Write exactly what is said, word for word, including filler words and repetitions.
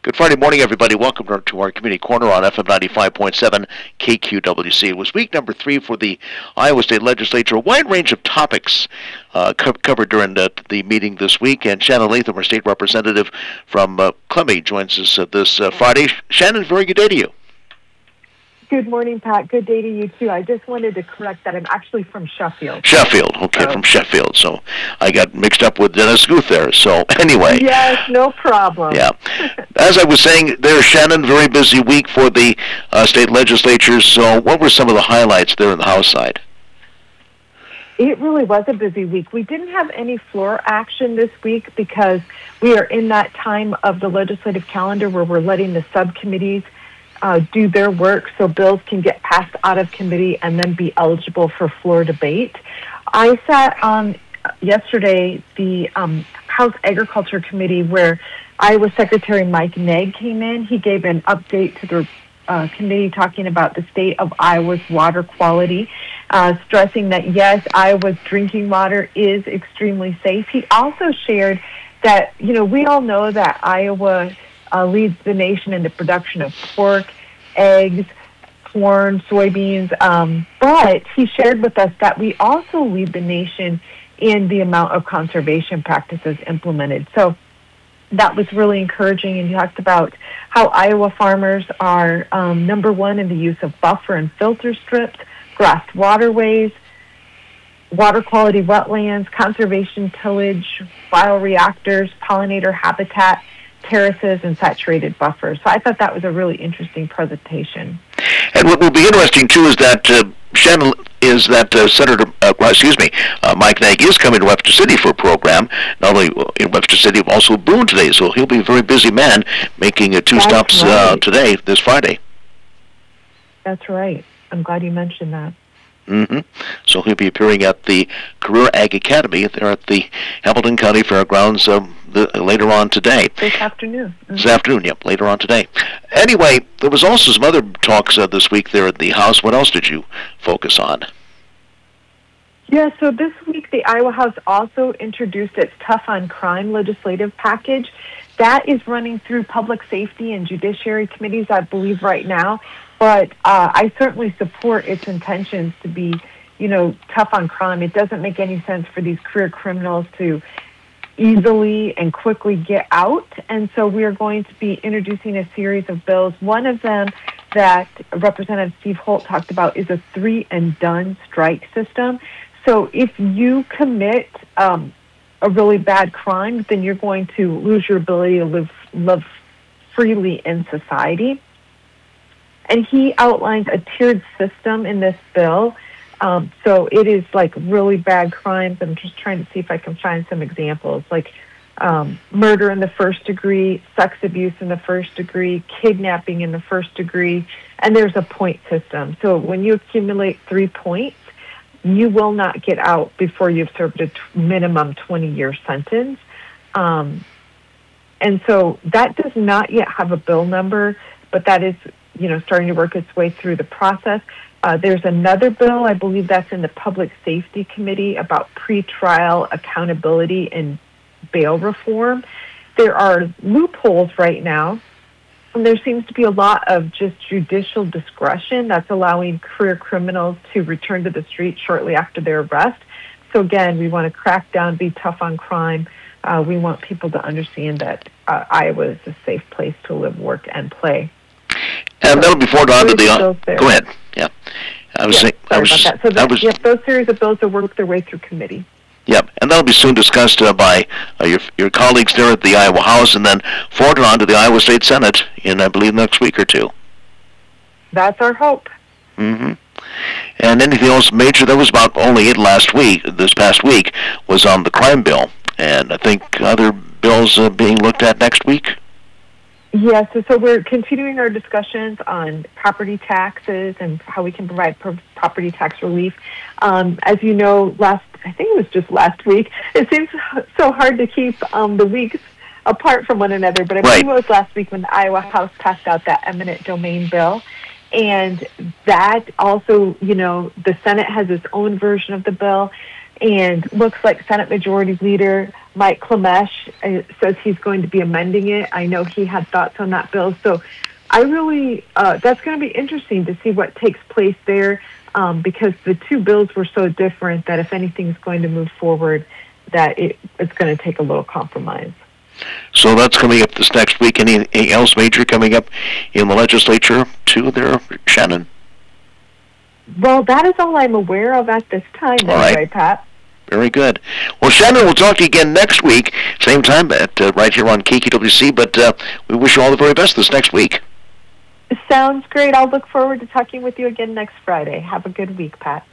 Good Friday morning, everybody. Welcome to our Community Corner on F M ninety-five point seven K Q W C. It was week number three for the Iowa State Legislature. A wide range of topics uh, co- covered during the, the meeting this week. And Shannon Latham, our state representative from uh, Clemmy, joins us uh, this uh, Friday. Shannon, very good day to you. Good morning, Pat. Good day to you, too. I just wanted to correct that I'm actually from Sheffield. Sheffield, okay, so. From Sheffield. So I got mixed up with Dennis Guth there. So anyway. Yes, no problem. Yeah. As I was saying there, Shannon, very busy week for the uh, state legislature. So what were some of the highlights there on the House side? It really was a busy week. We didn't have any floor action this week because we are in that time of the legislative calendar where we're letting the subcommittees Uh, do their work so bills can get passed out of committee and then be eligible for floor debate. I sat on yesterday the um, House Agriculture Committee where Iowa Secretary Mike Naig came in. He gave an update to the uh, committee talking about the state of Iowa's water quality, uh, stressing that, yes, Iowa's drinking water is extremely safe. He also shared that, you know, we all know that Iowa Uh, leads the nation in the production of pork, eggs, corn, soybeans. Um, but he shared with us that we also lead the nation in the amount of conservation practices implemented. So that was really encouraging. And he talked about how Iowa farmers are um, number one in the use of buffer and filter strips, grassed waterways, water quality wetlands, conservation tillage, bioreactors, pollinator habitat, terraces, and saturated buffers. So I thought that was a really interesting presentation. And what will be interesting, too, is that uh, Shannon, is that uh, Senator, uh, well, excuse me, uh, Mike Naig is coming to Webster City for a program, not only in Webster City, but also Boone today. So he'll be a very busy man making uh, two That's stops right. uh, today, this Friday. That's right. I'm glad you mentioned that. Mm-hmm. So he'll be appearing at the Career Ag Academy there at the Hamilton County Fairgrounds uh, the, later on today. This afternoon. Mm-hmm. This afternoon, yep, later on today. Anyway, there was also some other talks uh, this week there at the House. What else did you focus on? Yeah, so this week the Iowa House also introduced its Tough on Crime legislative package. That is running through public safety and judiciary committees, I believe, right now. But uh, I certainly support its intentions to be, you know, tough on crime. It doesn't make any sense for these career criminals to easily and quickly get out. And so we are going to be introducing a series of bills. One of them that Representative Steve Holt talked about is a three and done strike system. So if you commit um, a really bad crime, then you're going to lose your ability to live, live freely in society. And he outlines a tiered system in this bill. Um, so it is like really bad crimes. I'm just trying to see if I can find some examples, like um, murder in the first degree, sex abuse in the first degree, kidnapping in the first degree, and there's a point system. So when you accumulate three points, you will not get out before you've served a t- minimum twenty-year sentence. Um, and so that does not yet have a bill number, but that is, you know, starting to work its way through the process. Uh, there's another bill, I believe that's in the Public Safety Committee, about pretrial accountability and bail reform. There are loopholes right now, and there seems to be a lot of just judicial discretion that's allowing career criminals to return to the street shortly after their arrest. So again, we want to crack down, be tough on crime. Uh, we want people to understand that uh, Iowa is a safe place to live, work, and play. And that'll be forwarded on to the... Uh, go ahead. Yeah. I was yeah, saying... Sorry I was, about that. So that, was, yep, those series of bills will work their way through committee. Yep, and that'll be soon discussed uh, by uh, your your colleagues there at the Iowa House and then forwarded on to the Iowa State Senate in, I believe, next week or two. That's our hope. Mm-hmm. And anything else major? That was about only it last week, this past week, was on the crime bill. And I think other bills uh, being looked at next week? Yes, so, so we're continuing our discussions on property taxes and how we can provide pro- property tax relief. Um, as you know, last I think it was just last week. It seems so hard to keep um, the weeks apart from one another, but I believe right. it was last week when the Iowa House passed out that eminent domain bill. And that also, you know, the Senate has its own version of the bill. And looks like Senate Majority Leader Mike Klemesh uh, says he's going to be amending it. I know he had thoughts on that bill. So I really, uh, that's going to be interesting to see what takes place there, um, because the two bills were so different that if anything's going to move forward, that it, it's going to take a little compromise. So that's coming up this next week. Anything else major coming up in the legislature too there, Shannon? Well, that is all I'm aware of at this time, all anyway, right. Pat. Very good. Well, Shannon, we'll talk to you again next week, same time, at uh, right here on K Q W C, but uh, we wish you all the very best this next week. Sounds great. I'll look forward to talking with you again next Friday. Have a good week, Pat.